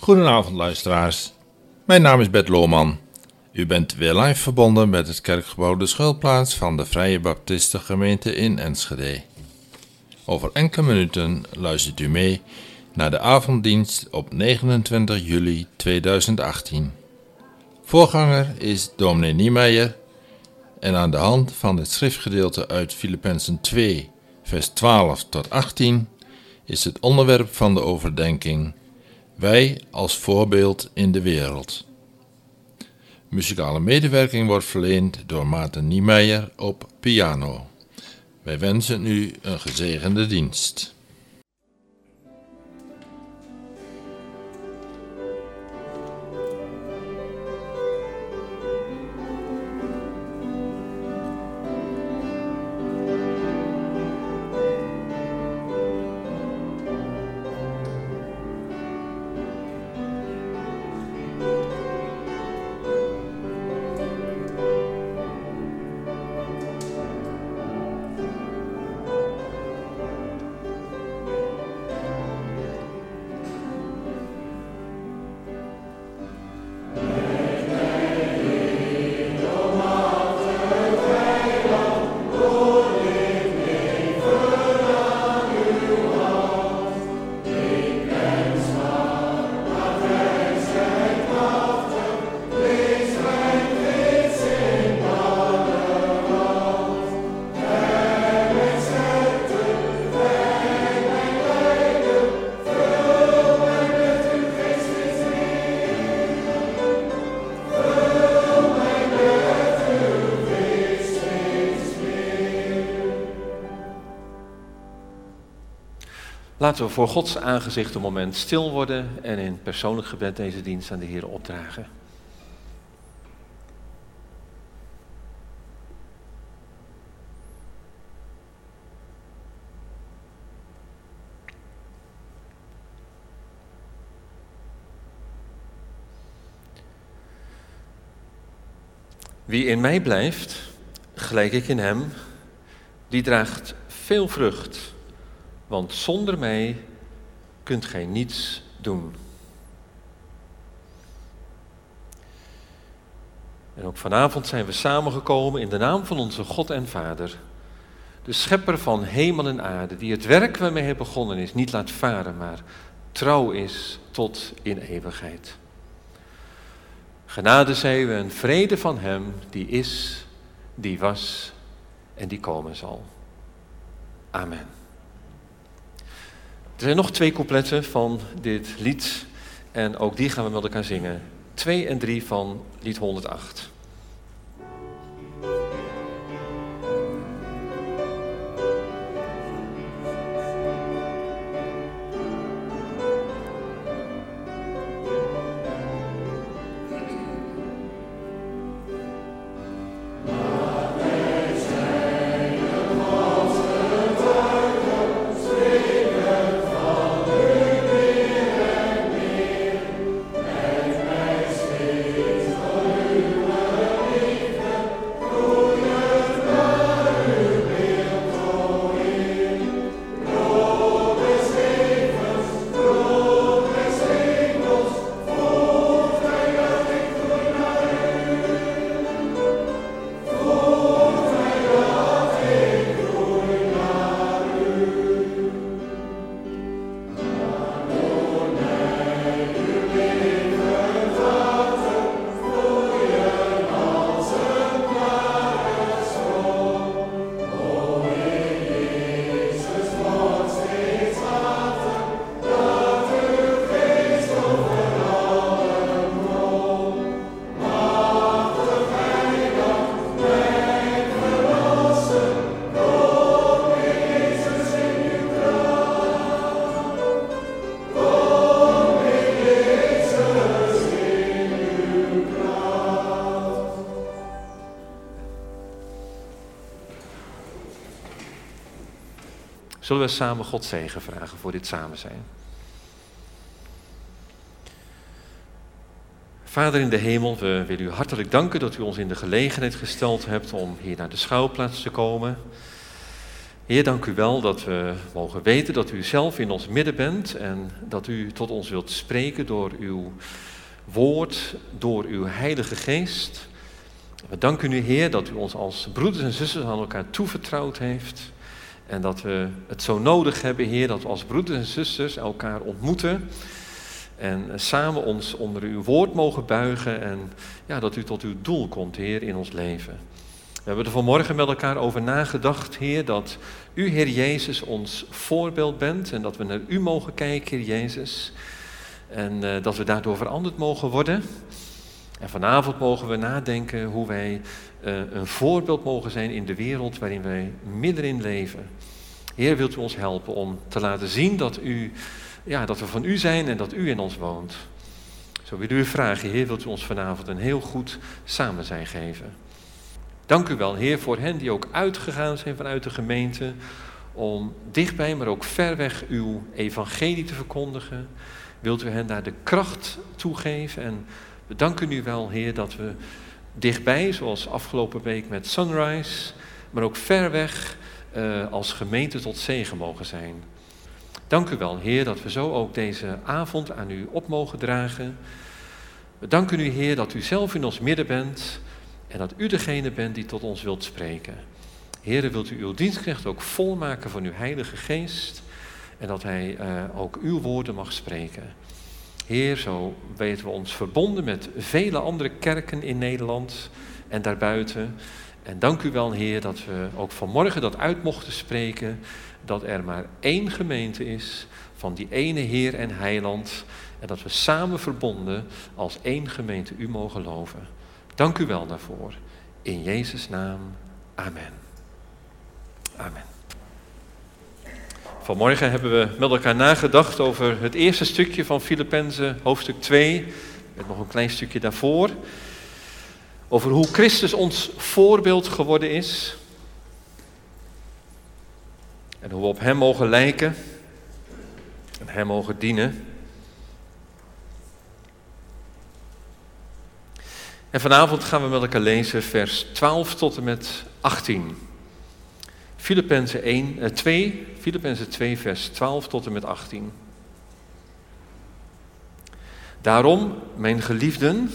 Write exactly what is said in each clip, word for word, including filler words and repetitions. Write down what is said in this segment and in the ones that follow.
Goedenavond luisteraars, mijn naam is Bert Lohman. U bent weer live verbonden met het kerkgebouw De Schuilplaats van de Vrije Baptistengemeente in Enschede. Over enkele minuten luistert u mee naar de avonddienst op negenentwintig juli tweeduizend achttien. Voorganger is dominee Niemeyer en aan de hand van het schriftgedeelte uit Filippenzen twee, vers twaalf tot achttien is het onderwerp van de overdenking Wij als voorbeeld in de wereld. Muzikale medewerking wordt verleend door Maarten Niemeyer op piano. Wij wensen u een gezegende dienst. Laten we voor Gods aangezicht een moment stil worden en in persoonlijk gebed deze dienst aan de Heer opdragen. Wie in mij blijft, gelijk ik in hem, die draagt veel vrucht. Want zonder mij kunt gij niets doen. En ook vanavond zijn we samengekomen in de naam van onze God en Vader, de schepper van hemel en aarde, die het werk waarmee hij begonnen is niet laat varen, maar trouw is tot in eeuwigheid. Genade zij we en vrede van hem die is, die was en die komen zal. Amen. Er zijn nog twee coupletten van dit lied en ook die gaan we met elkaar zingen. Twee en drie van lied honderdacht. Zullen we samen God zegen vragen voor dit samen zijn? Vader in de hemel, we willen u hartelijk danken dat u ons in de gelegenheid gesteld hebt om hier naar de schuilplaats te komen. Heer, dank u wel dat we mogen weten dat u zelf in ons midden bent en dat u tot ons wilt spreken door uw woord, door uw Heilige Geest. We danken u, Heer, dat u ons als broeders en zusters aan elkaar toevertrouwd heeft en dat we het zo nodig hebben, Heer, dat we als broeders en zusters elkaar ontmoeten en samen ons onder uw woord mogen buigen en ja, dat u tot uw doel komt, Heer, in ons leven. We hebben er vanmorgen met elkaar over nagedacht, Heer, dat u, Heer Jezus, ons voorbeeld bent en dat we naar u mogen kijken, Heer Jezus. En uh, dat we daardoor veranderd mogen worden. En vanavond mogen we nadenken hoe wij uh, een voorbeeld mogen zijn in de wereld waarin wij middenin leven. Heer, wilt u ons helpen om te laten zien dat, u, ja, dat we van u zijn en dat u in ons woont. Zo wil u vragen, Heer, wilt u ons vanavond een heel goed samen zijn geven. Dank u wel, Heer, voor hen die ook uitgegaan zijn vanuit de gemeente om dichtbij, maar ook ver weg uw evangelie te verkondigen. Wilt u hen daar de kracht toegeven en we danken u wel, Heer, dat we dichtbij, zoals afgelopen week met Sunrise, maar ook ver weg uh, als gemeente tot zegen mogen zijn. Dank u wel, Heer, dat we zo ook deze avond aan u op mogen dragen. We danken u, Heer, dat u zelf in ons midden bent en dat u degene bent die tot ons wilt spreken. Heer, wilt u uw dienstknecht ook volmaken van uw Heilige Geest en dat hij uh, ook uw woorden mag spreken. Heer, zo weten we ons verbonden met vele andere kerken in Nederland en daarbuiten. En dank u wel, Heer, dat we ook vanmorgen dat uit mochten spreken, dat er maar één gemeente is van die ene Heer en Heiland en dat we samen verbonden als één gemeente u mogen loven. Dank u wel daarvoor. In Jezus' naam. Amen. Amen. Vanmorgen hebben we met elkaar nagedacht over het eerste stukje van Filippenzen, hoofdstuk twee, met nog een klein stukje daarvoor. Over hoe Christus ons voorbeeld geworden is. En hoe we op hem mogen lijken en hem mogen dienen. En vanavond gaan we met elkaar lezen vers twaalf tot en met achttien. Filippenzen één, eh, twee, Filippenzen twee, vers twaalf tot en met achttien. Daarom, mijn geliefden,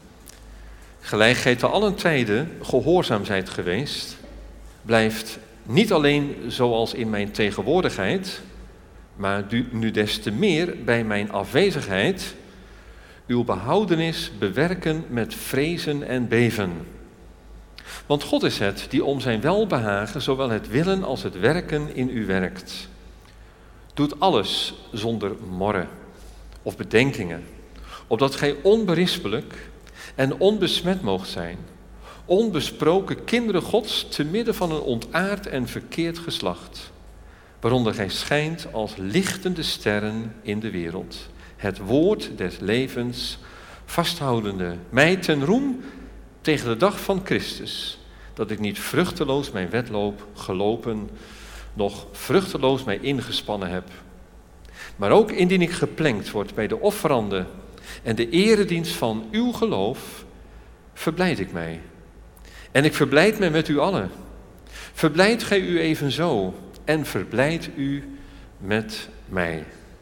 gelijk gij te allen tijden gehoorzaam zijt geweest, blijft niet alleen zoals in mijn tegenwoordigheid, maar nu des te meer bij mijn afwezigheid, uw behoudenis bewerken met vrezen en beven. Want God is het die om zijn welbehagen zowel het willen als het werken in u werkt. Doet alles zonder morren of bedenkingen, opdat gij onberispelijk en onbesmet moogt zijn, onbesproken kinderen Gods te midden van een ontaard en verkeerd geslacht, waaronder gij schijnt als lichtende sterren in de wereld, het woord des levens vasthoudende, mij ten roem tegen de dag van Christus, dat ik niet vruchteloos mijn wedloop gelopen, nog vruchteloos mij ingespannen heb. Maar ook indien ik geplengd word bij de offeranden en de eredienst van uw geloof, verblijd ik mij. En ik verblijd mij met u allen. Verblijdt gij u evenzo en verblijd u met mij.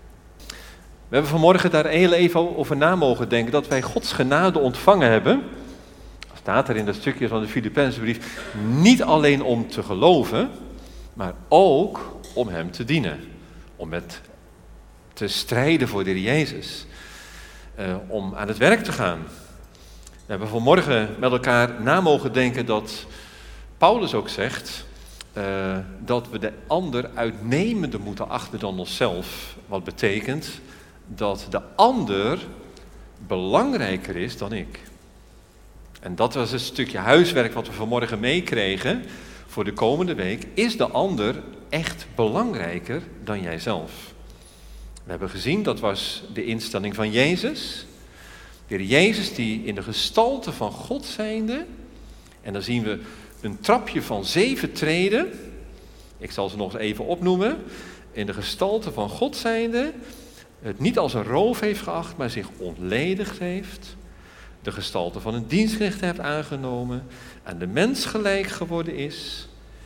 We hebben vanmorgen daar heel even over na mogen denken, dat wij Gods genade ontvangen hebben. Staat er in dat stukje van de Filippenzenbrief, niet alleen om te geloven, maar ook om hem te dienen. Om met te strijden voor de Heer Jezus. Uh, om aan het werk te gaan. We hebben vanmorgen met elkaar na mogen denken dat Paulus ook zegt uh, dat we de ander uitnemender moeten achten dan onszelf. Wat betekent dat de ander belangrijker is dan ik. En dat was het stukje huiswerk wat we vanmorgen meekregen voor de komende week. Is de ander echt belangrijker dan jijzelf? We hebben gezien, dat was de instelling van Jezus. De Heer Jezus die in de gestalte van God zijnde, en dan zien we een trapje van zeven treden. Ik zal ze nog eens even opnoemen. In de gestalte van God zijnde, het niet als een roof heeft geacht, maar zich ontledigd heeft. De gestalte van een dienstknecht heeft aangenomen, aan de mens gelijk geworden is.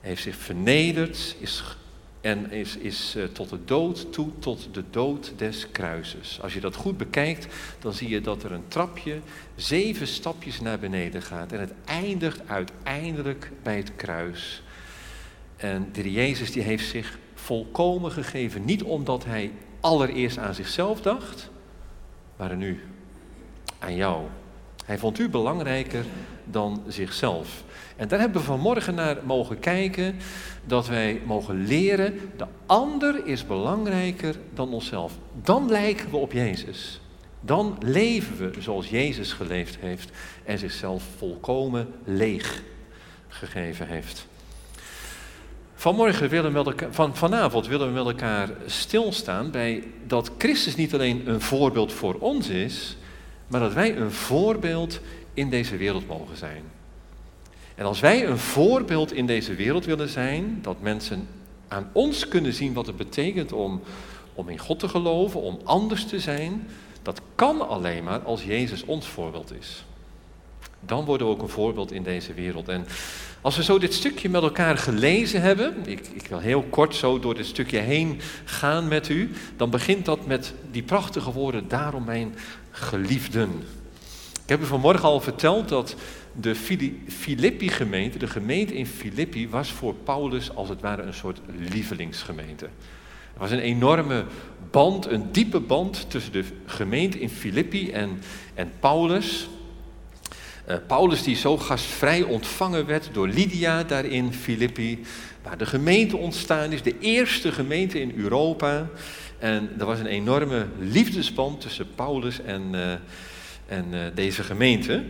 Hij heeft zich vernederd is, en is, is uh, tot de dood toe, tot de dood des kruises. Als je dat goed bekijkt, dan zie je dat er een trapje zeven stapjes naar beneden gaat. En het eindigt uiteindelijk bij het kruis. En de Heer Jezus die heeft zich volkomen gegeven. Niet omdat hij allereerst aan zichzelf dacht, maar nu aan jou. Hij vond u belangrijker dan zichzelf. En daar hebben we vanmorgen naar mogen kijken, dat wij mogen leren, de ander is belangrijker dan onszelf. Dan lijken we op Jezus. Dan leven we zoals Jezus geleefd heeft en zichzelf volkomen leeg gegeven heeft. Vanmorgen willen we met elkaar, van, vanavond willen we met elkaar stilstaan bij dat Christus niet alleen een voorbeeld voor ons is, maar dat wij een voorbeeld in deze wereld mogen zijn. En als wij een voorbeeld in deze wereld willen zijn, dat mensen aan ons kunnen zien wat het betekent om, om in God te geloven, om anders te zijn, dat kan alleen maar als Jezus ons voorbeeld is. Dan worden we ook een voorbeeld in deze wereld. En als we zo dit stukje met elkaar gelezen hebben, ik, ik wil heel kort zo door dit stukje heen gaan met u, dan begint dat met die prachtige woorden, daarom mijn geliefden. Ik heb u vanmorgen al verteld dat de Filippi-gemeente, de gemeente in Filippi, was voor Paulus als het ware een soort lievelingsgemeente. Er was een enorme band, een diepe band tussen de gemeente in Filippi en, en Paulus. Uh, Paulus die zo gastvrij ontvangen werd door Lydia daar in Filippi, waar de gemeente ontstaan is, de eerste gemeente in Europa. En er was een enorme liefdesband tussen Paulus en, uh, en uh, deze gemeente.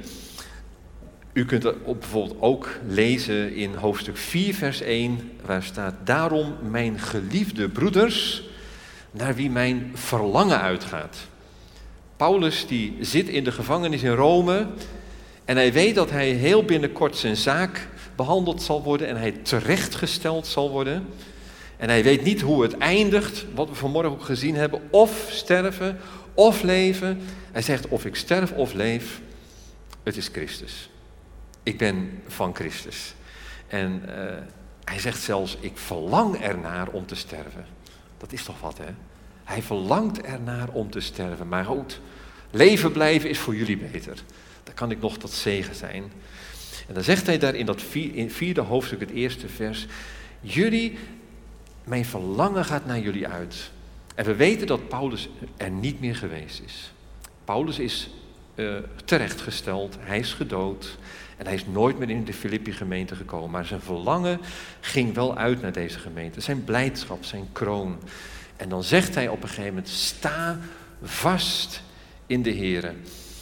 U kunt er bijvoorbeeld ook lezen in hoofdstuk vier vers één, waar staat, daarom mijn geliefde broeders, naar wie mijn verlangen uitgaat. Paulus die zit in de gevangenis in Rome en hij weet dat hij heel binnenkort zijn zaak behandeld zal worden en hij terechtgesteld zal worden. En hij weet niet hoe het eindigt, wat we vanmorgen ook gezien hebben, of sterven of leven. Hij zegt, of ik sterf of leef, het is Christus. Ik ben van Christus. En uh, hij zegt zelfs, ik verlang ernaar om te sterven. Dat is toch wat, hè? Hij verlangt ernaar om te sterven. Maar goed, leven blijven is voor jullie beter. Dan kan ik nog tot zegen zijn. En dan zegt hij daar in dat vierde hoofdstuk, het eerste vers, jullie, mijn verlangen gaat naar jullie uit. En we weten dat Paulus er niet meer geweest is. Paulus is uh, terechtgesteld, hij is gedood. En hij is nooit meer in de Filippi-gemeente gekomen. Maar zijn verlangen ging wel uit naar deze gemeente. Zijn blijdschap, zijn kroon. En dan zegt hij op een gegeven moment, sta vast in de Here.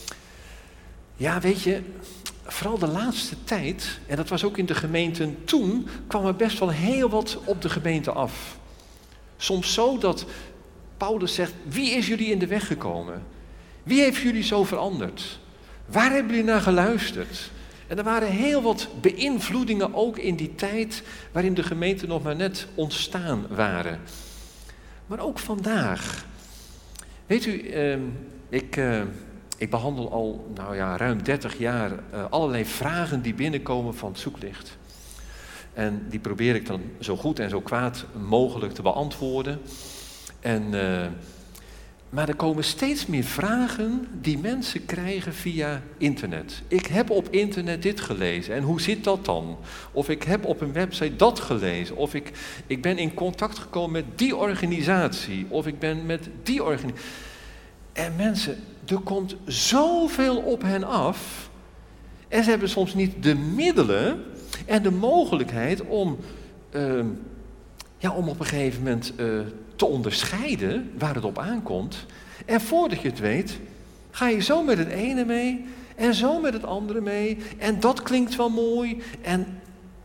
Ja, weet je, vooral de laatste tijd, en dat was ook in de gemeenten toen, kwam er best wel heel wat op de gemeente af. Soms zo dat Paulus zegt, wie is jullie in de weg gekomen? Wie heeft jullie zo veranderd? Waar hebben jullie naar geluisterd? En er waren heel wat beïnvloedingen ook in die tijd waarin de gemeenten nog maar net ontstaan waren. Maar ook vandaag. Weet u, eh, ik, eh, ik behandel al nou ja, ruim dertig jaar eh, allerlei vragen die binnenkomen van het zoeklicht. En die probeer ik dan zo goed en zo kwaad mogelijk te beantwoorden. En... Uh, Maar er komen steeds meer vragen die mensen krijgen via internet. Ik heb op internet dit gelezen en hoe zit dat dan? Of ik heb op een website dat gelezen. Of ik, ik ben in contact gekomen met die organisatie. Of ik ben met die organisatie. En mensen, er komt zoveel op hen af. En ze hebben soms niet de middelen en de mogelijkheid om, uh, ja, om op een gegeven moment... Uh, te onderscheiden waar het op aankomt. En voordat je het weet, ga je zo met het ene mee en zo met het andere mee. En dat klinkt wel mooi. En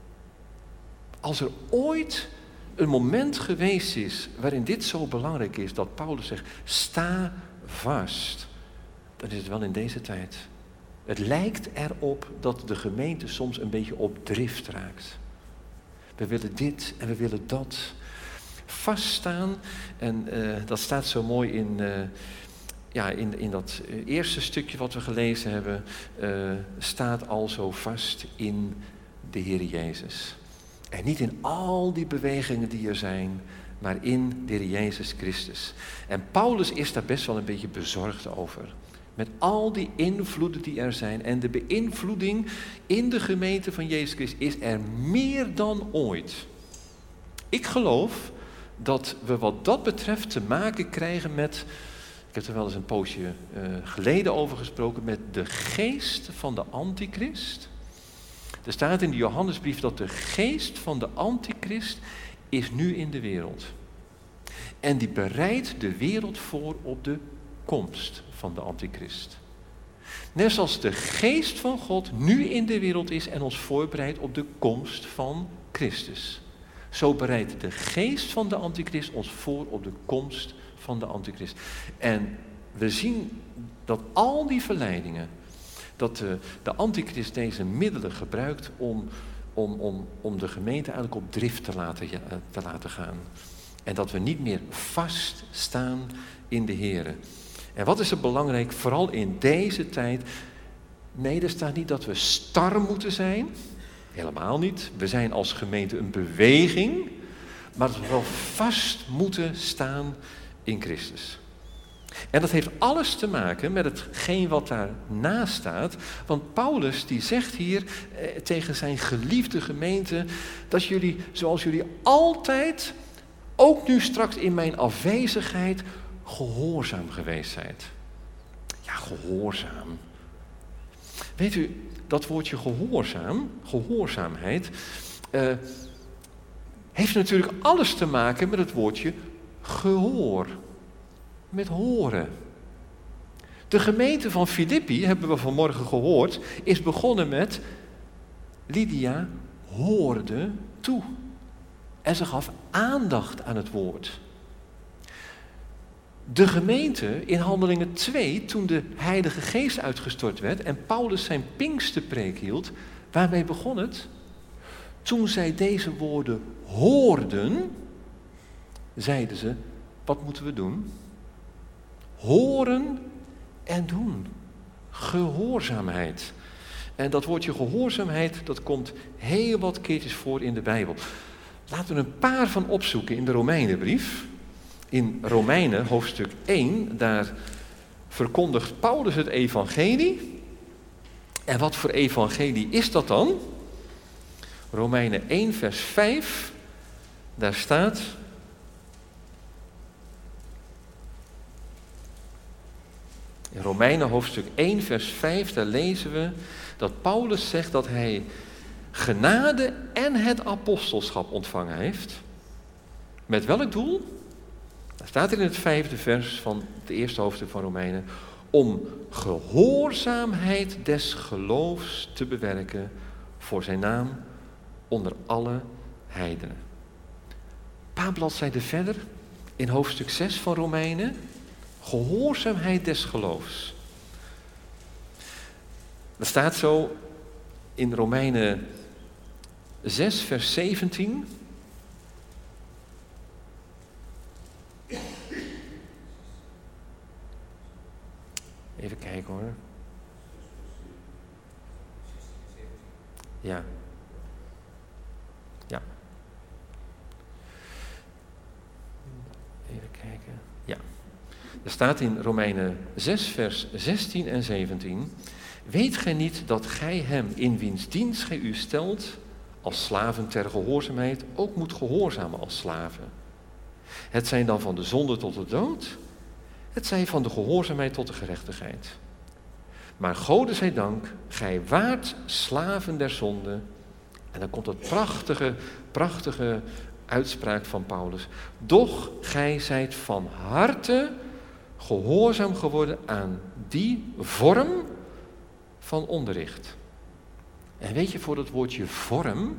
als er ooit een moment geweest is waarin dit zo belangrijk is, dat Paulus zegt, sta vast, dan is het wel in deze tijd. Het lijkt erop dat de gemeente soms een beetje op drift raakt. We willen dit en we willen dat. Vaststaan, en uh, dat staat zo mooi in, uh, ja, in, in dat eerste stukje wat we gelezen hebben, uh, staat al zo vast in de Heer Jezus. En niet in al die bewegingen die er zijn, maar in de Heer Jezus Christus. En Paulus is daar best wel een beetje bezorgd over. Met al die invloeden die er zijn. En de beïnvloeding in de gemeente van Jezus Christus is er meer dan ooit. Ik geloof dat we wat dat betreft te maken krijgen met, ik heb er wel eens een poosje uh, geleden over gesproken, met de geest van de antichrist. Er staat in de Johannesbrief dat de geest van de antichrist is nu in de wereld. En die bereidt de wereld voor op de komst van de antichrist. Net zoals de geest van God nu in de wereld is en ons voorbereidt op de komst van Christus. Zo bereidt de geest van de antichrist ons voor op de komst van de antichrist. En we zien dat al die verleidingen, dat de, de antichrist deze middelen gebruikt om, om, om, om de gemeente eigenlijk op drift te laten, te laten gaan. En dat we niet meer vaststaan in de Here. En wat is er belangrijk, vooral in deze tijd? Nee, er staat niet dat we star moeten zijn. Helemaal niet. We zijn als gemeente een beweging. Maar dat we wel vast moeten staan in Christus. En dat heeft alles te maken met hetgeen wat daarnaast staat. Want Paulus die zegt hier eh, tegen zijn geliefde gemeente, dat jullie, zoals jullie altijd, ook nu straks in mijn afwezigheid, gehoorzaam geweest zijt. Ja, gehoorzaam. Weet u, dat woordje gehoorzaam, gehoorzaamheid, uh, heeft natuurlijk alles te maken met het woordje gehoor. Met horen. De gemeente van Filippi, hebben we vanmorgen gehoord, is begonnen met Lydia hoorde toe. En ze gaf aandacht aan het woord. De gemeente in Handelingen twee, toen de Heilige Geest uitgestort werd en Paulus zijn Pinksterpreek hield, waarmee begon het? Toen zij deze woorden hoorden, zeiden ze, wat moeten we doen? Horen en doen. Gehoorzaamheid. En dat woordje gehoorzaamheid, dat komt heel wat keertjes voor in de Bijbel. Laten we een paar van opzoeken in de Romeinenbrief. In Romeinen hoofdstuk één, daar verkondigt Paulus het evangelie. En wat voor evangelie is dat dan? Romeinen één vers vijf, daar staat: in Romeinen hoofdstuk één vers vijf, daar lezen we dat Paulus zegt dat hij genade en het apostelschap ontvangen heeft. Met welk doel? Dat staat er in het vijfde vers van het eerste hoofdstuk van Romeinen. Om gehoorzaamheid des geloofs te bewerken voor zijn naam onder alle heidenen. Een paar bladzijden verder in hoofdstuk zes van Romeinen. Gehoorzaamheid des geloofs. Dat staat zo in Romeinen zes vers zeventien. Even kijken hoor. Ja. Ja. Even kijken. Ja. Er staat in Romeinen zes vers zestien en zeventien. Weet gij niet dat gij hem in wiens dienst gij u stelt als slaven ter gehoorzaamheid ook moet gehoorzamen als slaven? Het zijn dan van de zonde tot de dood, het zij van de gehoorzaamheid tot de gerechtigheid. Maar Gode zij dank, gij waart slaven der zonde. En dan komt dat prachtige, prachtige uitspraak van Paulus. Doch gij zijt van harte gehoorzaam geworden aan die vorm van onderricht. En weet je, voor het woordje vorm,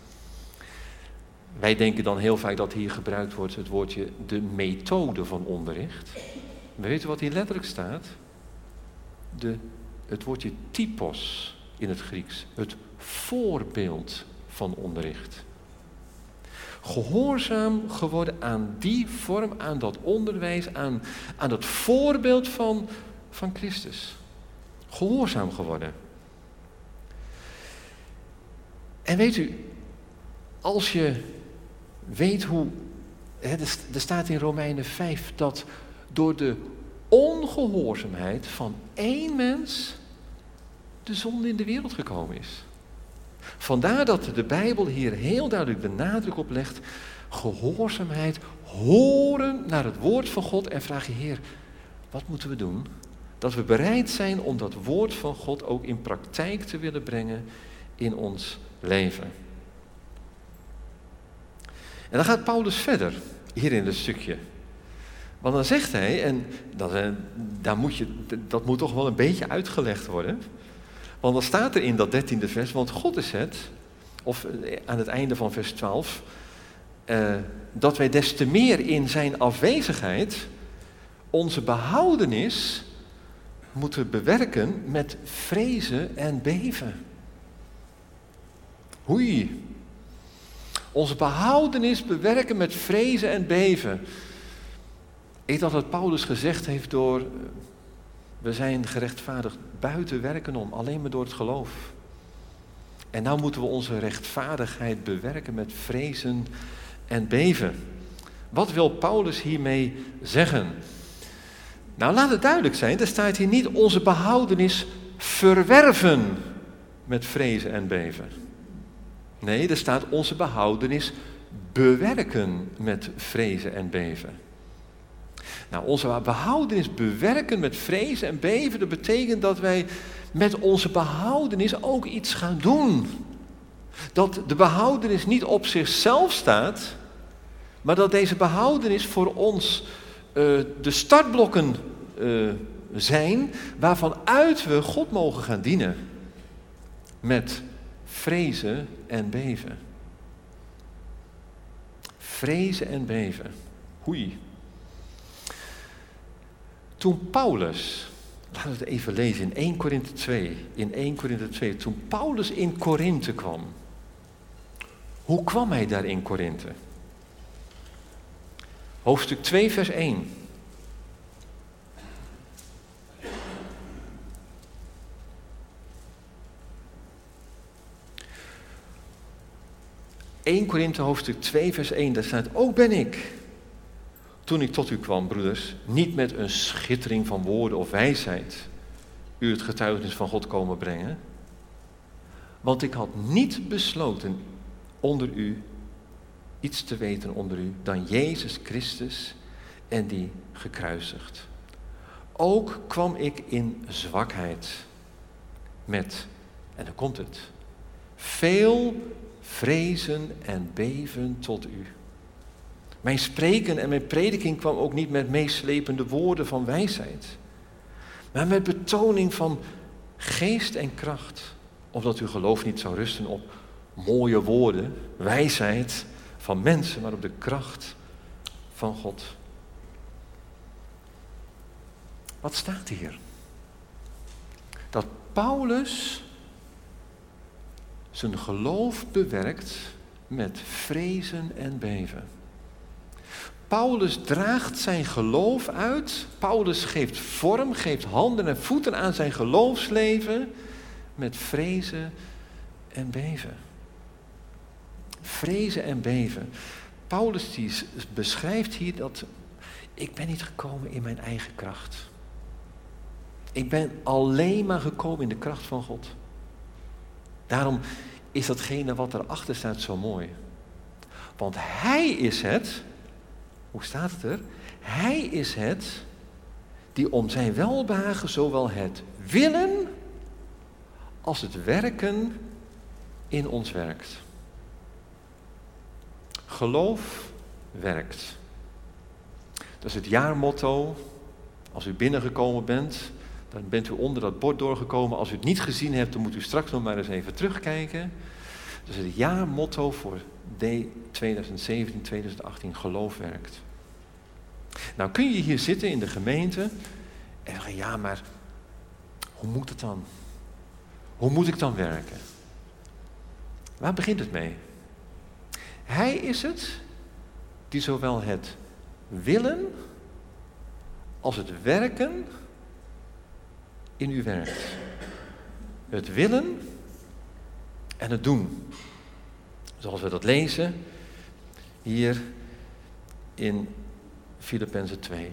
wij denken dan heel vaak dat hier gebruikt wordt het woordje de methode van onderricht. Maar weet u wat hier letterlijk staat? De, het woordje typos in het Grieks. Het voorbeeld van onderricht. Gehoorzaam geworden aan die vorm, aan dat onderwijs, aan, aan het voorbeeld van, van Christus. Gehoorzaam geworden. En weet u, als je weet hoe, hè, er staat in Romeinen vijf dat door de ongehoorzaamheid van één mens de zonde in de wereld gekomen is. Vandaar dat de Bijbel hier heel duidelijk de nadruk op legt, gehoorzaamheid, horen naar het woord van God en vraag je, Heer, wat moeten we doen? Dat we bereid zijn om dat woord van God ook in praktijk te willen brengen in ons leven. En dan gaat Paulus verder, hier in dit stukje. Want dan zegt hij, en dat, daar moet je, dat moet toch wel een beetje uitgelegd worden. Want dan staat er in dat dertiende vers, want God is het, of aan het einde van vers twaalf, uh, dat wij des te meer in zijn afwezigheid onze behoudenis moeten bewerken met vrezen en beven. Hoei. Onze behoudenis bewerken met vrezen en beven. Ik dacht dat Paulus gezegd heeft door, we zijn gerechtvaardigd buiten werken om, alleen maar door het geloof. En nou moeten we onze rechtvaardigheid bewerken met vrezen en beven. Wat wil Paulus hiermee zeggen? Nou, laat het duidelijk zijn, er staat hier niet onze behoudenis verwerven met vrezen en beven. Nee, er staat onze behoudenis bewerken met vrezen en beven. Nou, onze behoudenis bewerken met vrezen en beven, dat betekent dat wij met onze behoudenis ook iets gaan doen. Dat de behoudenis niet op zichzelf staat, maar dat deze behoudenis voor ons uh, de startblokken uh, zijn, waarvan uit we God mogen gaan dienen. Met vrezen en beven. Vrezen en beven. Hoei. Toen Paulus, laten we het even lezen in eerste Korinthe twee, in eerste Korinthe twee, toen Paulus in Korinthe kwam, hoe kwam hij daar in Korinthe? Hoofdstuk twee, vers één. eerste Korinthe hoofdstuk twee, vers één, daar staat, ook ben ik, toen ik tot u kwam, broeders, niet met een schittering van woorden of wijsheid, u het getuigenis van God komen brengen, want ik had niet besloten onder u iets te weten onder u dan Jezus Christus en die gekruisigd. Ook kwam ik in zwakheid met, en dan komt het, veel vrezen en beven tot u. Mijn spreken en mijn prediking kwam ook niet met meeslepende woorden van wijsheid, maar met betoning van geest en kracht, opdat uw geloof niet zou rusten op mooie woorden, wijsheid van mensen, maar op de kracht van God. Wat staat hier? Dat Paulus zijn geloof bewerkt met vrezen en beven. Paulus draagt zijn geloof uit. Paulus geeft vorm, geeft handen en voeten aan zijn geloofsleven met vrezen en beven. Vrezen en beven. Paulus die beschrijft hier dat ik ben niet gekomen in mijn eigen kracht. Ik ben alleen maar gekomen in de kracht van God. Daarom is datgene wat erachter staat zo mooi. Want hij is het, hoe staat het er? Hij is het die om zijn welbehagen zowel het willen als het werken in ons werkt. Geloof werkt. Dat is het jaarmotto. Als u binnengekomen bent, dan bent u onder dat bord doorgekomen. Als u het niet gezien hebt, dan moet u straks nog maar eens even terugkijken. Dat is het jaarmotto voor twintig zeventien twintig achttien. Geloof werkt. Nou kun je hier zitten in de gemeente en zeggen, ja, maar hoe moet het dan? Hoe moet ik dan werken? Waar begint het mee? Hij is het die zowel het willen als het werken in u werkt. Het willen en het doen. Zoals we dat lezen hier in Filippenzen twee.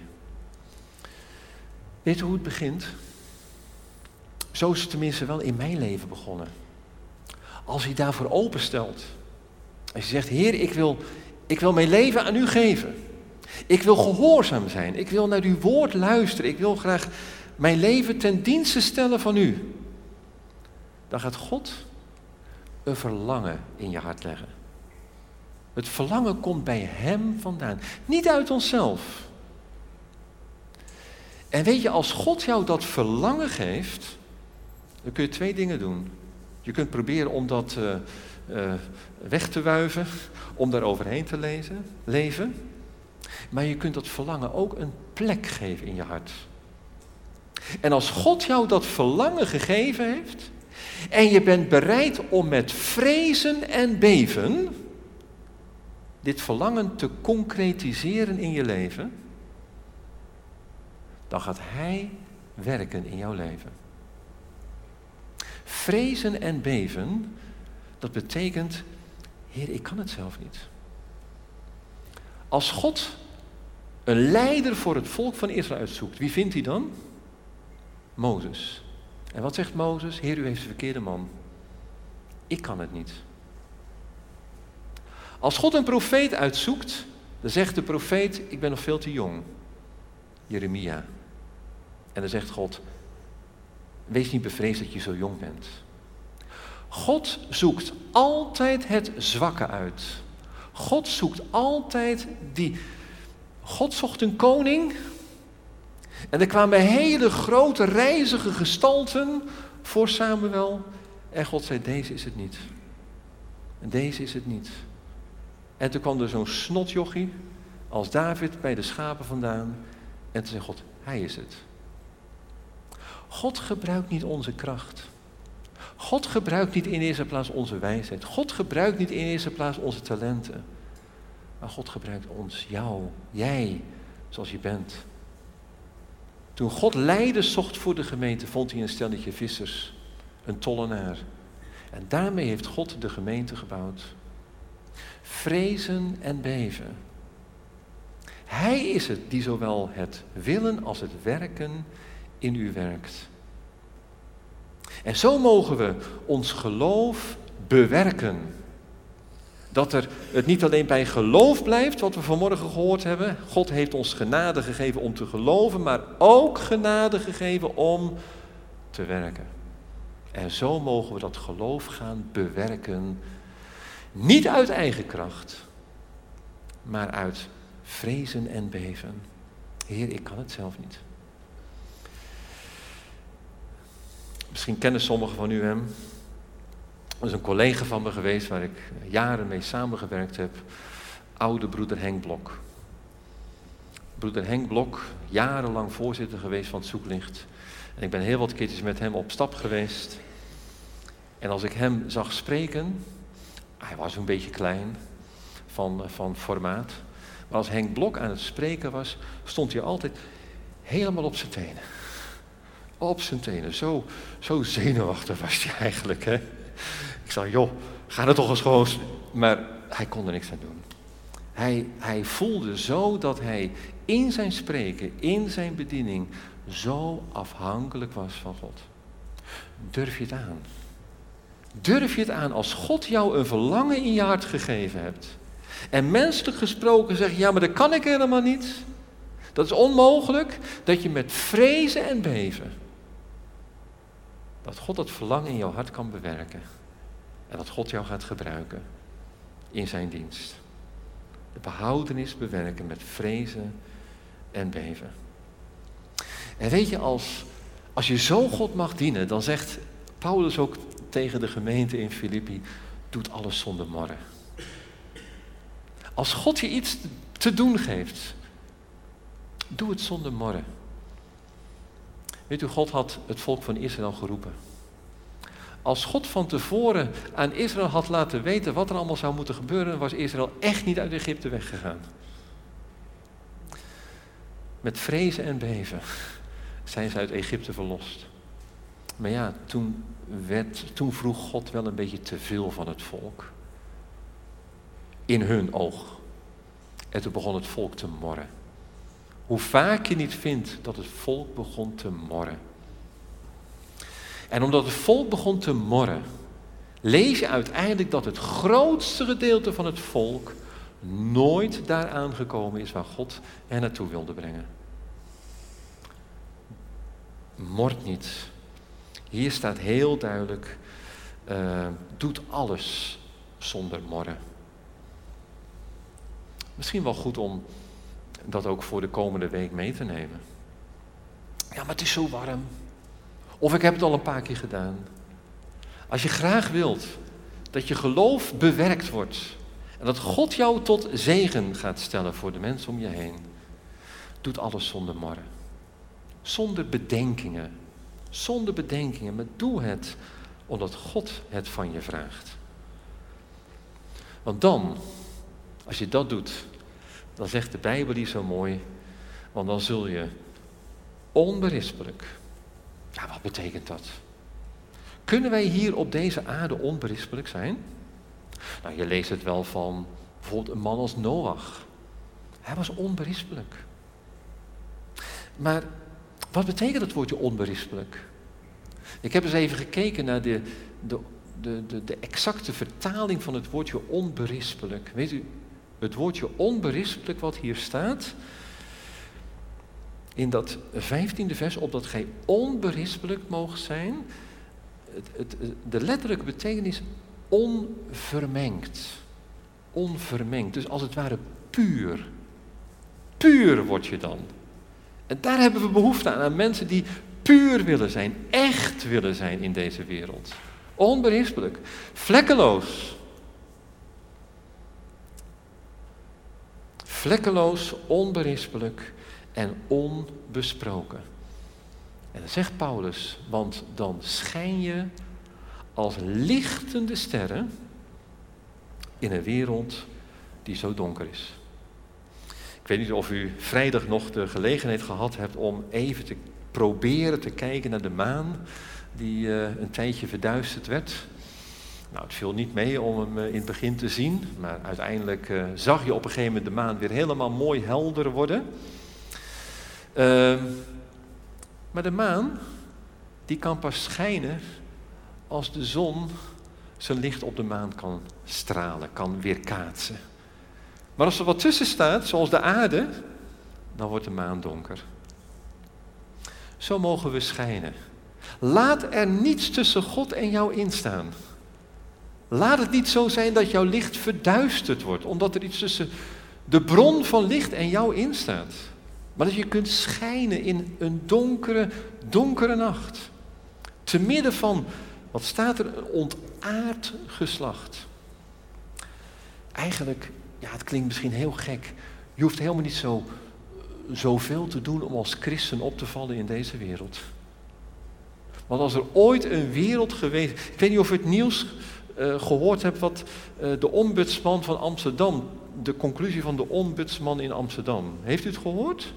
Weet u hoe het begint? Zo is het tenminste wel in mijn leven begonnen. Als hij daarvoor openstelt. Als je zegt, Heer, ik wil, ik wil mijn leven aan u geven. Ik wil gehoorzaam zijn. Ik wil naar uw woord luisteren. Ik wil graag mijn leven ten dienste stellen van u. Dan gaat God een verlangen in je hart leggen. Het verlangen komt bij hem vandaan. Niet uit onszelf. En weet je, als God jou dat verlangen geeft, dan kun je twee dingen doen. Je kunt proberen om dat uh, uh, weg te wuiven, om daar overheen te lezen, leven. Maar je kunt dat verlangen ook een plek geven in je hart. En als God jou dat verlangen gegeven heeft, en je bent bereid om met vrezen en beven dit verlangen te concretiseren in je leven, dan gaat Hij werken in jouw leven. Vrezen en beven, dat betekent, Heer, ik kan het zelf niet. Als God een leider voor het volk van Israël uitzoekt, wie vindt hij dan? Mozes. En wat zegt Mozes? Heer, u heeft de verkeerde man. Ik kan het niet. Als God een profeet uitzoekt, dan zegt de profeet, ik ben nog veel te jong. Jeremia. En dan zegt God, wees niet bevreesd dat je zo jong bent. God zoekt altijd het zwakke uit. God zoekt altijd die... God zocht een koning. En er kwamen hele grote reizige gestalten voor Samuel. En God zei, deze is het niet. En deze is het niet. En toen kwam er zo'n snotjochie als David bij de schapen vandaan. En toen zei God, hij is het. God gebruikt niet onze kracht. God gebruikt niet in eerste plaats onze wijsheid. God gebruikt niet in eerste plaats onze talenten. Maar God gebruikt ons, jou, jij, zoals je bent. Toen God leiders zocht voor de gemeente, vond hij een stelletje vissers, een tollenaar. En daarmee heeft God de gemeente gebouwd. Vrezen en beven. Hij is het die zowel het willen als het werken in u werkt. En zo mogen we ons geloof bewerken. Dat er het niet alleen bij geloof blijft, wat we vanmorgen gehoord hebben. God heeft ons genade gegeven om te geloven, maar ook genade gegeven om te werken. En zo mogen we dat geloof gaan bewerken. Niet uit eigen kracht, maar uit vrezen en beven. Heer, ik kan het zelf niet. Misschien kennen sommigen van u hem. Er is een collega van me geweest waar ik jaren mee samengewerkt heb. Oude broeder Henk Blok. Broeder Henk Blok, jarenlang voorzitter geweest van het Zoeklicht. En ik ben heel wat keertjes met hem op stap geweest. En als ik hem zag spreken, hij was een beetje klein van, van formaat. Maar als Henk Blok aan het spreken was, stond hij altijd helemaal op zijn tenen. Op zijn tenen. Zo, zo zenuwachtig was hij eigenlijk, hè. Ik zei, joh, ga er toch eens gewoon... Maar hij kon er niks aan doen. Hij, hij voelde zo dat hij in zijn spreken, in zijn bediening, zo afhankelijk was van God. Durf je het aan? Durf je het aan als God jou een verlangen in je hart gegeven hebt? En menselijk gesproken zeg je, ja, maar dat kan ik helemaal niet. Dat is onmogelijk, dat je met vrezen en beven, dat God dat verlangen in jouw hart kan bewerken. En dat God jou gaat gebruiken in zijn dienst. De behoudenis bewerken met vrezen en beven. En weet je, als, als je zo God mag dienen, dan zegt Paulus ook tegen de gemeente in Filippi, doet alles zonder morren. Als God je iets te doen geeft, doe het zonder morren. Weet u, God had het volk van Israël geroepen. Als God van tevoren aan Israël had laten weten wat er allemaal zou moeten gebeuren, was Israël echt niet uit Egypte weggegaan. Met vrezen en beven zijn ze uit Egypte verlost. Maar ja, toen, werd, toen vroeg God wel een beetje te veel van het volk. in hun oog. En toen begon het volk te morren. Hoe vaak je niet vindt dat het volk begon te morren. En omdat het volk begon te morren, lees je uiteindelijk dat het grootste gedeelte van het volk nooit daar aangekomen is waar God hen naartoe wilde brengen. Mord niet. Hier staat heel duidelijk, uh, doet alles zonder morren. Misschien wel goed om dat ook voor de komende week mee te nemen. Ja, maar het is zo warm. Of ik heb het al een paar keer gedaan. Als je graag wilt dat je geloof bewerkt wordt en dat God jou tot zegen gaat stellen voor de mensen om je heen, doet alles zonder morren. Zonder bedenkingen. Zonder bedenkingen, maar doe het omdat God het van je vraagt. Want dan, als je dat doet, dan zegt de Bijbel hier zo mooi, want dan zul je onberispelijk. Ja, wat betekent dat? Kunnen wij hier op deze aarde onberispelijk zijn? Nou, je leest het wel van bijvoorbeeld een man als Noach. Hij was onberispelijk. Maar wat betekent het woordje onberispelijk? Ik heb eens even gekeken naar de, de, de, de, de exacte vertaling van het woordje onberispelijk. Weet u, het woordje onberispelijk wat hier staat, in dat vijftiende vers, opdat gij onberispelijk moogt zijn, het, het, de letterlijke betekenis onvermengd. Onvermengd, dus als het ware puur. Puur word je dan. En daar hebben we behoefte aan, aan mensen die puur willen zijn, echt willen zijn in deze wereld. Onberispelijk, vlekkeloos. Vlekkeloos, onberispelijk en onbesproken. En dan zegt Paulus, want dan schijn je als lichtende sterren in een wereld die zo donker is. Ik weet niet of u vrijdag nog de gelegenheid gehad hebt om even te proberen te kijken naar de maan die uh, een tijdje verduisterd werd. Nou, het viel niet mee om hem uh, in het begin te zien, maar uiteindelijk uh, zag je op een gegeven moment de maan weer helemaal mooi helder worden. Uh, maar de maan, die kan pas schijnen als de zon zijn licht op de maan kan stralen, kan weerkaatsen. Maar als er wat tussen staat, zoals de aarde, dan wordt de maan donker. Zo mogen we schijnen. Laat er niets tussen God en jou instaan. Laat het niet zo zijn dat jouw licht verduisterd wordt, omdat er iets tussen de bron van licht en jou instaat. Maar dat je kunt schijnen in een donkere, donkere nacht. Te midden van, wat staat er, een ontaard geslacht. Eigenlijk, ja, het klinkt misschien heel gek. Je hoeft helemaal niet zo, zoveel te doen om als christen op te vallen in deze wereld. Want als er ooit een wereld geweest... Ik weet niet of u het nieuws uh, gehoord hebt wat uh, de ombudsman van Amsterdam... de conclusie van de ombudsman in Amsterdam. Heeft u het gehoord?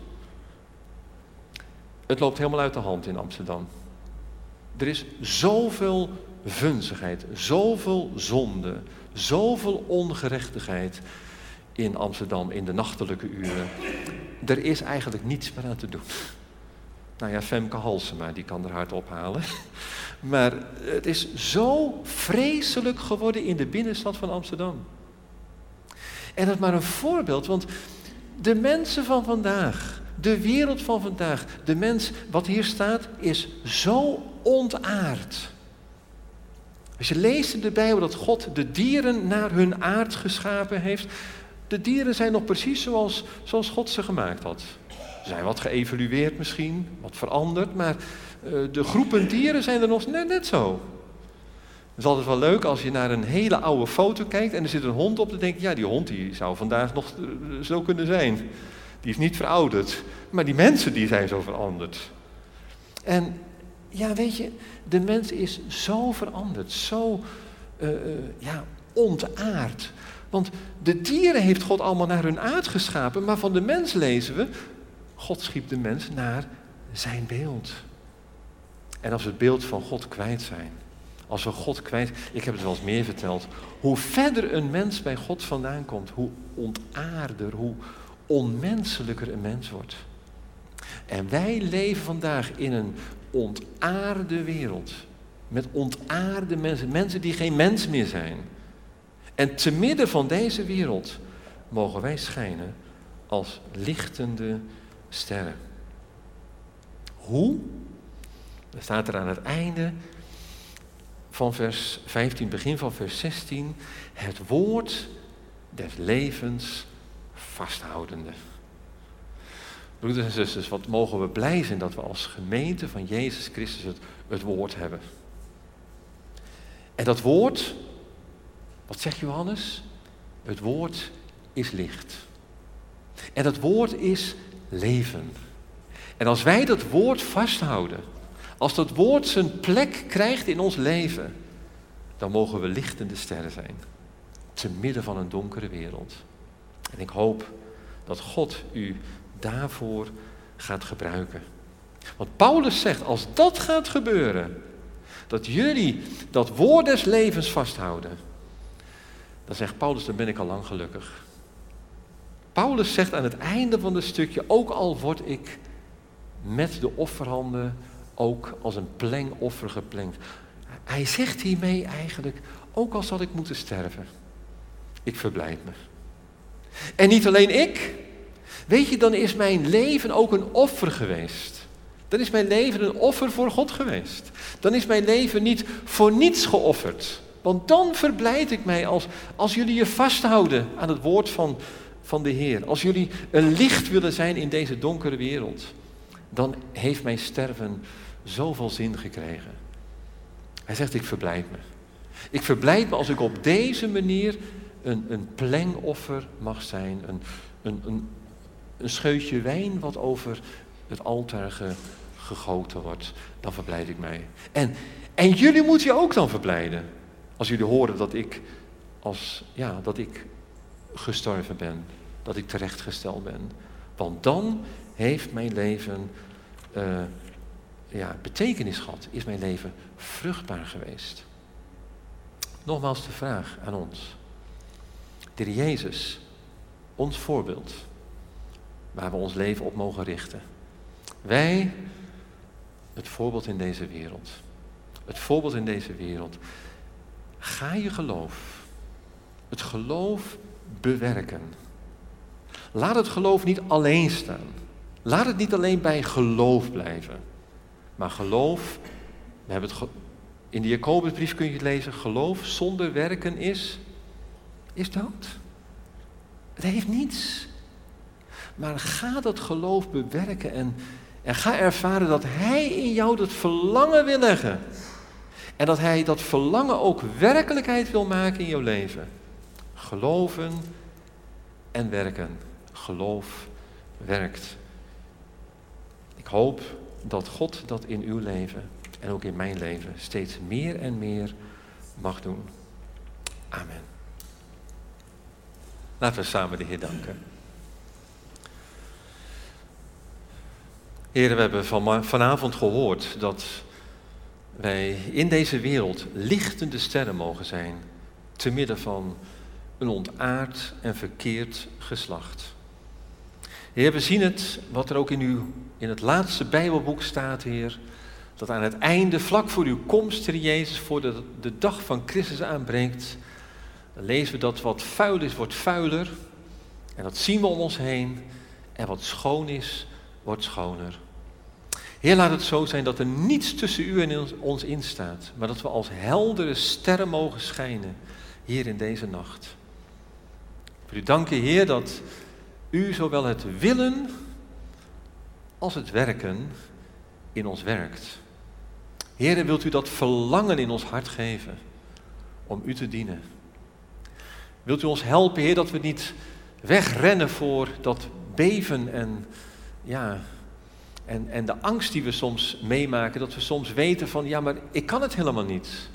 Het loopt helemaal uit de hand in Amsterdam. Er is zoveel vunzigheid, zoveel zonde, zoveel ongerechtigheid in Amsterdam in de nachtelijke uren. Er is eigenlijk niets meer aan te doen. Nou ja, Femke Halsema, die kan er hard ophalen. Maar het is zo vreselijk geworden in de binnenstad van Amsterdam. En dat is maar een voorbeeld, want de mensen van vandaag, de wereld van vandaag, de mens, wat hier staat, is zo ontaard. Als je leest in de Bijbel dat God de dieren naar hun aard geschapen heeft, de dieren zijn nog precies zoals, zoals God ze gemaakt had. Ze zijn wat geëvolueerd misschien, wat veranderd, maar uh, de groepen dieren zijn er nog net, net zo. Het is altijd wel leuk als je naar een hele oude foto kijkt en er zit een hond op, dan denk je, ja, die hond die zou vandaag nog zo kunnen zijn. Die is niet verouderd, maar die mensen die zijn zo veranderd. En ja, weet je, de mens is zo veranderd, zo uh, uh, ja, ontaard. Want de dieren heeft God allemaal naar hun aard geschapen, maar van de mens lezen we, God schiep de mens naar zijn beeld. En als we het beeld van God kwijt zijn, Als we God kwijt, ik heb het wel eens meer verteld, hoe verder een mens bij God vandaan komt, hoe ontaarder, hoe onmenselijker een mens wordt. En wij leven vandaag in een ontaarde wereld. Met ontaarde mensen, mensen die geen mens meer zijn. En te midden van deze wereld mogen wij schijnen als lichtende sterren. Hoe? Er staat er aan het einde van vers vijftien, begin van vers zestien, het woord des levens vasthoudende. Broeders en zusters, wat mogen we blij zijn dat we als gemeente van Jezus Christus het, het woord hebben. En dat woord, wat zegt Johannes? Het woord is licht. En dat woord is leven. En als wij dat woord vasthouden, als dat woord zijn plek krijgt in ons leven, dan mogen we lichtende sterren zijn. Te midden van een donkere wereld. En ik hoop dat God u daarvoor gaat gebruiken. Want Paulus zegt, als dat gaat gebeuren, dat jullie dat woord des levens vasthouden, dan zegt Paulus, dan ben ik al lang gelukkig. Paulus zegt aan het einde van het stukje, ook al word ik met de offerhanden ook als een plengoffer geplengd. Hij zegt hiermee eigenlijk, ook al zal ik moeten sterven, ik verblijd me. En niet alleen ik, weet je, dan is mijn leven ook een offer geweest. Dan is mijn leven een offer voor God geweest. Dan is mijn leven niet voor niets geofferd. Want dan verblijd ik mij als, als jullie je vasthouden aan het woord van, van de Heer. Als jullie een licht willen zijn in deze donkere wereld. Dan heeft mijn sterven zoveel zin gekregen. Hij zegt, ik verblijd me. Ik verblijd me als ik op deze manier een, een plengoffer mag zijn. Een, een, een, een scheutje wijn wat over het altaar ge, gegoten wordt. Dan verblijd ik mij. En, en jullie moeten je ook dan verblijden. Als jullie horen dat ik, als, ja, dat ik gestorven ben. Dat ik terechtgesteld ben. Want dan heeft mijn leven uh, ja, betekenis gehad. Is mijn leven vruchtbaar geweest. Nogmaals de vraag aan ons. De Heer Jezus, ons voorbeeld, waar we ons leven op mogen richten. Wij, het voorbeeld in deze wereld. Het voorbeeld in deze wereld. Ga je geloof, het geloof bewerken. Laat het geloof niet alleen staan. Laat het niet alleen bij geloof blijven. Maar geloof, we hebben het ge- in de Jacobusbrief kun je het lezen, geloof zonder werken is, is dood. Het heeft niets. Maar ga dat geloof bewerken en, en ga ervaren dat Hij in jou dat verlangen wil leggen. En dat Hij dat verlangen ook werkelijkheid wil maken in jouw leven. Geloven en werken. Geloof werkt. Ik hoop dat God dat in uw leven en ook in mijn leven steeds meer en meer mag doen. Amen. Laten we samen de Heer danken. Heren, we hebben van, vanavond gehoord dat wij in deze wereld lichtende sterren mogen zijn, te midden van een ontaard en verkeerd geslacht. Heer, we zien het, wat er ook in, uw, in het laatste Bijbelboek staat, Heer, dat aan het einde, vlak voor uw komst, Heer Jezus, voor de, de dag van Christus aanbreekt, dan lezen we dat wat vuil is, wordt vuiler, en dat zien we om ons heen, en wat schoon is, wordt schoner. Heer, laat het zo zijn dat er niets tussen u en ons in staat, maar dat we als heldere sterren mogen schijnen, hier in deze nacht. Ik wil u danken, Heer, dat u zowel het willen als het werken in ons werkt. Heer, wilt u dat verlangen in ons hart geven om u te dienen? Wilt u ons helpen, Heer, dat we niet wegrennen voor dat beven en, ja, en, en de angst die we soms meemaken, dat we soms weten van, ja, maar ik kan het helemaal niet.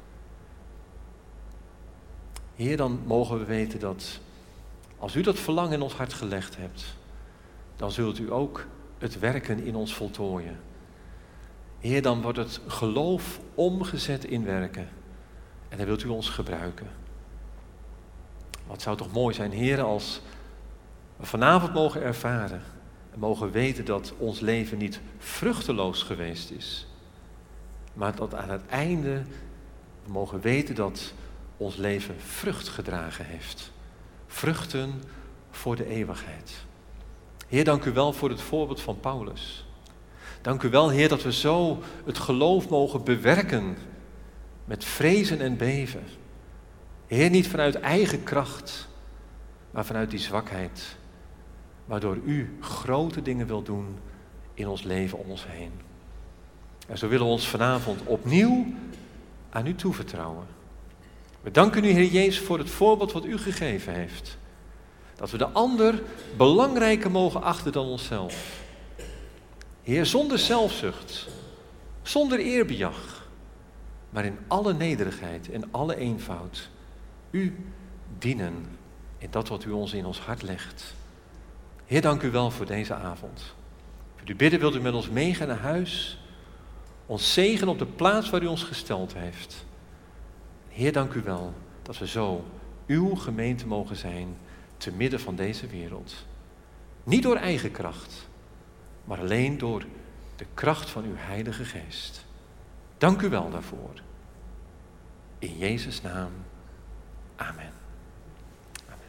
Heer, dan mogen we weten dat als u dat verlangen in ons hart gelegd hebt, dan zult u ook het werken in ons voltooien. Heer, dan wordt het geloof omgezet in werken. En dan wilt u ons gebruiken. Wat zou toch mooi zijn, Heer, als we vanavond mogen ervaren en mogen weten dat ons leven niet vruchteloos geweest is. Maar dat aan het einde we mogen weten dat ons leven vrucht gedragen heeft. Vruchten voor de eeuwigheid. Heer, dank u wel voor het voorbeeld van Paulus. Dank u wel, Heer, dat we zo het geloof mogen bewerken met vrezen en beven. Heer, niet vanuit eigen kracht, maar vanuit die zwakheid, waardoor u grote dingen wilt doen in ons leven om ons heen. En zo willen we ons vanavond opnieuw aan u toevertrouwen. We danken u, Heer Jezus, voor het voorbeeld wat u gegeven heeft. Dat we de ander belangrijker mogen achten dan onszelf. Heer, zonder zelfzucht, zonder eerbejag, maar in alle nederigheid en alle eenvoud. U dienen in dat wat u ons in ons hart legt. Heer, dank u wel voor deze avond. Voor u bidden wilt u met ons meegaan naar huis. Ons zegen op de plaats waar u ons gesteld heeft. Heer, dank u wel dat we zo uw gemeente mogen zijn te midden van deze wereld. Niet door eigen kracht, maar alleen door de kracht van uw Heilige Geest. Dank u wel daarvoor. In Jezus' naam. Amen. Amen.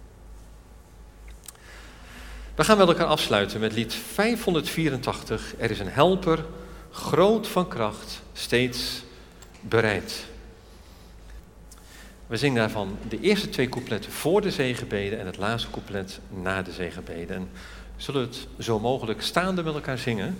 We gaan met elkaar afsluiten met lied vijfhonderdvierentachtig. Er is een helper, groot van kracht, steeds bereid. We zingen daarvan de eerste twee coupletten voor de zegenbeden en het laatste couplet na de zegenbeden. En zullen we het zo mogelijk staande met elkaar zingen?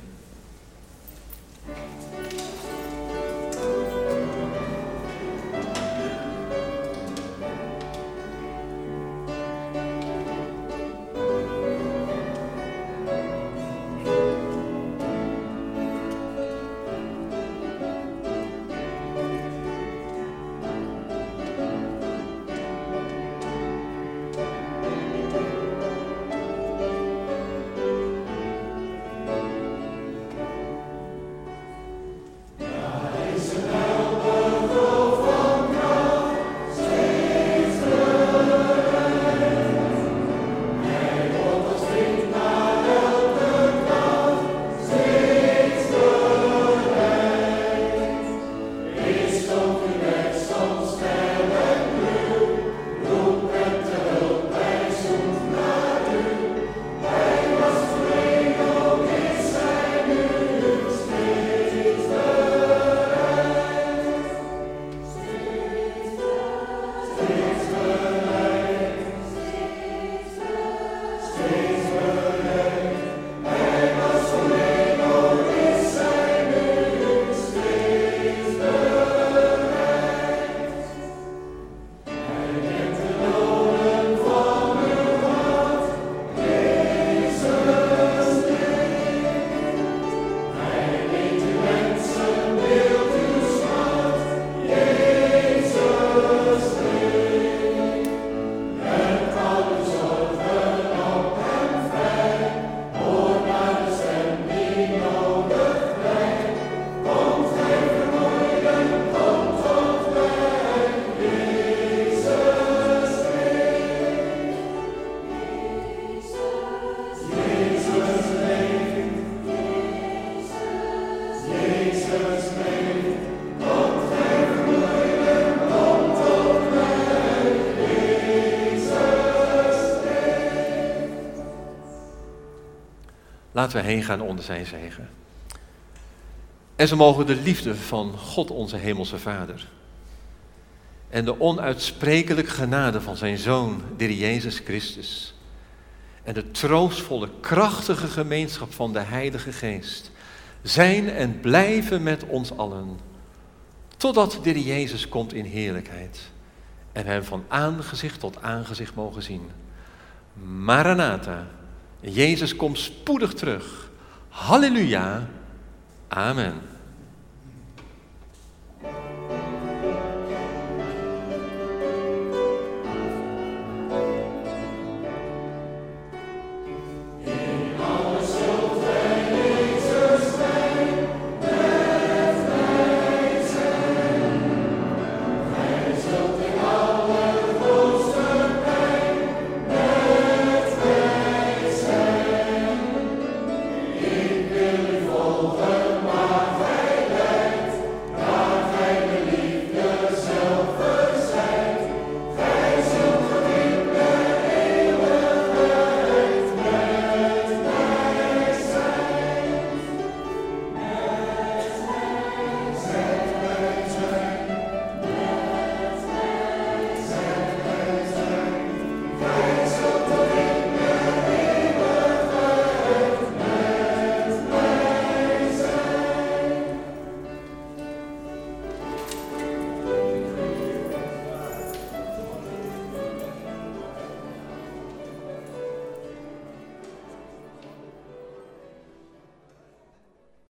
Laten we heen gaan onder zijn zegen. En zo mogen de liefde van God onze hemelse Vader en de onuitsprekelijke genade van zijn Zoon, de Heer Jezus Christus, en de troostvolle, krachtige gemeenschap van de Heilige Geest zijn en blijven met ons allen, totdat de Heer Jezus komt in heerlijkheid en we hem van aangezicht tot aangezicht mogen zien. Maranatha, Jezus komt spoedig terug. Halleluja. Amen.